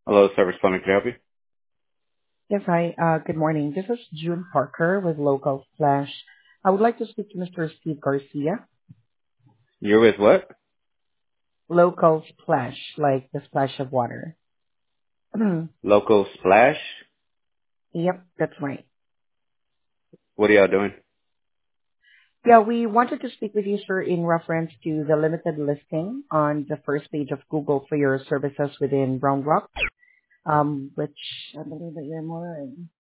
Hello, Service Plumbing. Can I help you? Yes, hi. Good morning. This is June Parker with Local Splash. I would like to speak to Mr. Steve Garcia. You're with what? Local Splash, like the splash of water. Local Splash? Yep, that's right. What are y'all doing? Yeah, we wanted to speak with you, sir, in reference to the limited listing on the first page of Google for your services within Brown Rock, which I believe that you're more in.